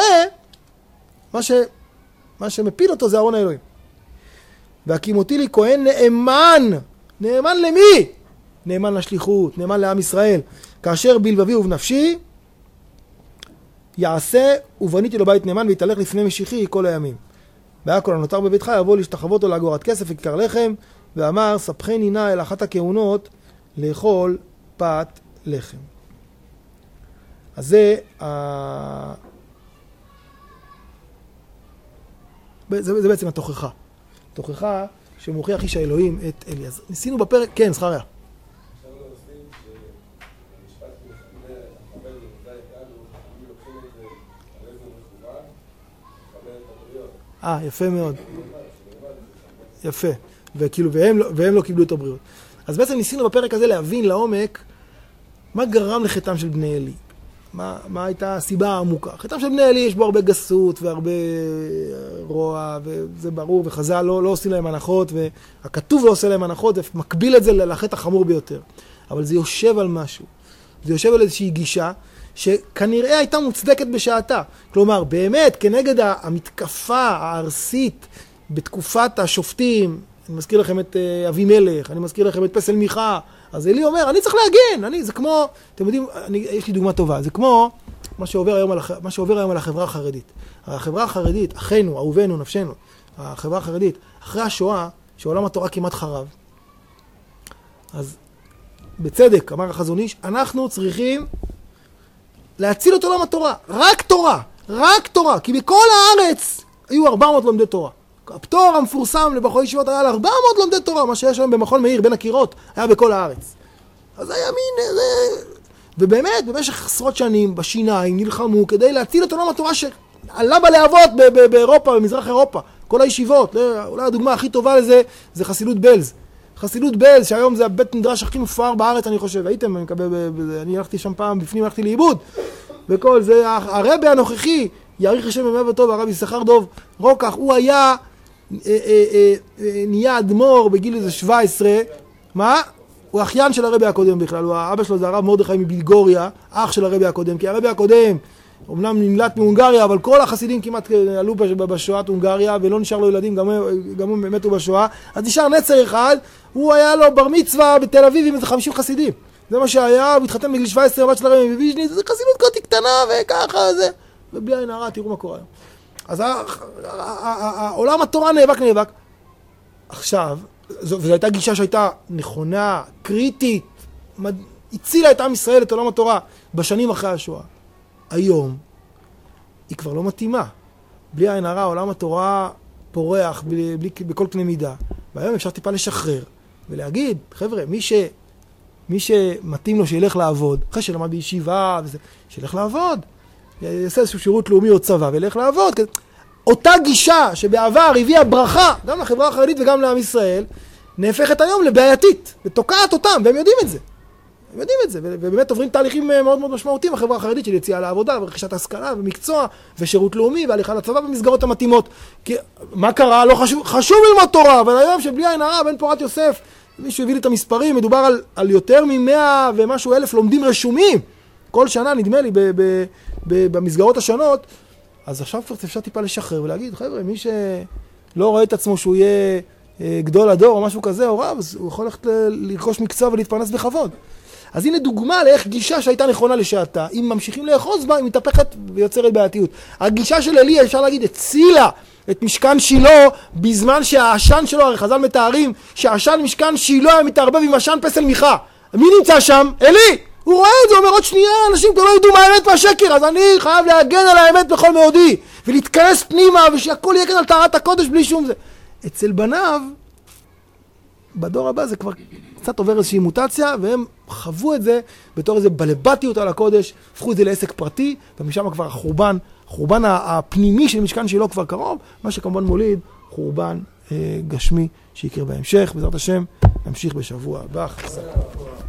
מה שמפיל אותו זה ארון האלוהים. והקימותי לי כהן נאמן. נאמן למי? נאמן לשליחות, נאמן לעם ישראל. כאשר בלבבי ובנפשי יעשה ובניתי לו בית נאמן ויתהלך לפני משיחי כל הימים. והכל הנותר בביתך יבוא להשתחוות לו לאגורת כסף וכיכר לחם, ואמר ספחני נא אל אחת הכהונות לאכול פת לחם. אז זה בעצם התוכחה. תוכחה שמוכיח איש האלוהים את אליעזר. ניסינו בפרק, כן, זכריה. יפה מאוד. יפה. וכאילו, והם לא קיבלו את הבריאות. אז בעצם ניסינו בפרק הזה להבין לעומק מה גרם לחטאם של בני אלי. מה הייתה הסיבה העמוקה. חטאם של בני אלי יש בו הרבה גסות והרבה רוע, וזה ברור, וחז"ל לא עושים להם הנחות, והכתוב לא עושה להם הנחות, ומקביל את זה לחטא החמור ביותר. אבל זה יושב על משהו. זה יושב על איזושהי גישה, שכנראה הייתה מוצדקת בשעתה. כלומר, באמת, כנגד המתקפה הארסית בתקופת השופטים, אני מזכיר לכם את אבימלך, אני מזכיר לכם את פסל מיכה, אז אלי אומר, אני צריך להגן, זה כמו, אתם יודעים, יש לי דוגמה טובה, זה כמו מה שעובר היום על החברה החרדית. החברה החרדית, אחינו, אהובנו, נפשנו, החברה החרדית, אחרי השואה, שעולם התורה כמעט חרב, אז בצדק, אמר החזון איש, אנחנו צריכים להציל את עולם התורה, רק תורה, כי בכל הארץ היו 400 לומדי תורה. הפטור המפורסם לבחורי ישיבות היה על 400 לומדי תורה, מה שיש היום במכון מאיר, בין הקירות, היה בכל הארץ. אז היה מין, ובאמת, במשך עשרות שנים, בשיניים, נלחמו כדי להציל את עולם התורה שעלה בלהבות באירופה, במזרח אירופה, כל הישיבות. אולי הדוגמה הכי טובה לזה, זה חסידות בלז. חסידות בלז, שהיום זה הבית מדרש הכי מפואר בארץ, אני חושב. הייתם, אני הלכתי שם פעם, בפנים הלכתי לאיבוד. וכל זה, הרבי הנוכחי, יאריך השם ימיו וטוב, הרבי יששכר דוב רוקח, הוא היה נהיה אדמו"ר בגיל איזה 17, מה? הוא אחיין של הרבי הקודם בכלל, האבא שלו זה הרב מרדכי מבילגוריה, אח של הרבי הקודם, כי הרבי הקודם אומנם נמלט מהונגריה, אבל כל החסידים כמעט עלו בשואת הונגריה, ולא נשאר לו ילדים, גם הם מתו בשואה, אז נשאר נצר אחד, הוא היה לו בר מצווה בתל אביב עם איזה 50 חסידים, זה מה שהיה, הוא התחתן בגיל 17, הבת של הרבי מוויז'ניץ, זה חסידות כזאת קטנה וככה זה, ובלי עין הרע, תראו מה קורה היום. אז העולם התורה נאבק. עכשיו, וזו הייתה גישה שהייתה נכונה, קריטית, הצילה את עם ישראל, את עולם התורה, בשנים אחרי השואה. היום, היא כבר לא מתאימה. בלי עין הרע, עולם התורה פורח בכל קנה מידה. והיום אפשר טיפה לשחרר, ולהגיד, חבר'ה, מי שמתאים לו שילך לעבוד, אחרי שלמד בישיבה, שילך לעבוד. יעשה איזשהו שירות לאומי או צבא וילך לעבוד. אותה גישה שבעבר הביאה ברכה גם לחברה החרדית וגם לעם ישראל, נהפכת היום לבעייתית ותוקעת אותם, והם יודעים את זה. ובאמת עוברים תהליכים מאוד מאוד משמעותיים בחברה החרדית של יציאה לעבודה ורכישת השכלה ומקצוע ושירות לאומי והליכה לצבא במסגרות המתאימות. כי מה קרה? לא חשוב ללמוד תורה, אבל היום שבלי עין הרע, בן פורת יוסף, מישהו הביא לי את המספרים, מדובר על יותר מ100 ומשהו אלף לומדים רשומים כל שנה, נדמה לי, במסגרות השונות. אז עכשיו אפשר טיפה לשחרר ולהגיד, חבר'ה, מי שלא רואה את עצמו שהוא יהיה גדול הדור או משהו כזה או רב, אז הוא יכול ללכת לרכוש מקצוע ולהתפרנס בכבוד. אז הנה דוגמה לאיך גישה שהייתה נכונה לשעתה. אם ממשיכים לאחוז בה, היא מתהפכת ויוצרת בעייתיות. הגישה של אלי, אפשר להגיד, הצילה את משכן שילה, בזמן שהעשן שלו, הרי חז"ל מתארים, שהעשן משכן שילה היה מתערבב עם עשן פסל מיכה. מי נמצא שם? אלי! הוא רואה את זה, אומר עוד שנייה, אנשים כבר לא ידעו מה האמת והשקר, אז אני חייב להגן על האמת בכל מאודי, ולהתכנס פנימה, ושהכל יהיה כאן על טהרת הקודש בלי שום זה. אצל בניו, בדור הבא זה כבר קצת עובר איזושהי מוטציה, והם חוו את זה בתור איזה בלבטיות על הקודש, הפכו את זה לעסק פרטי, ומשם כבר החורבן הפנימי של משכן שלו כבר קרוב, מה שכמובן מוליד חורבן גשמי שיקרה בהמשך. בעזרת השם, נמשיך בשבוע הבא.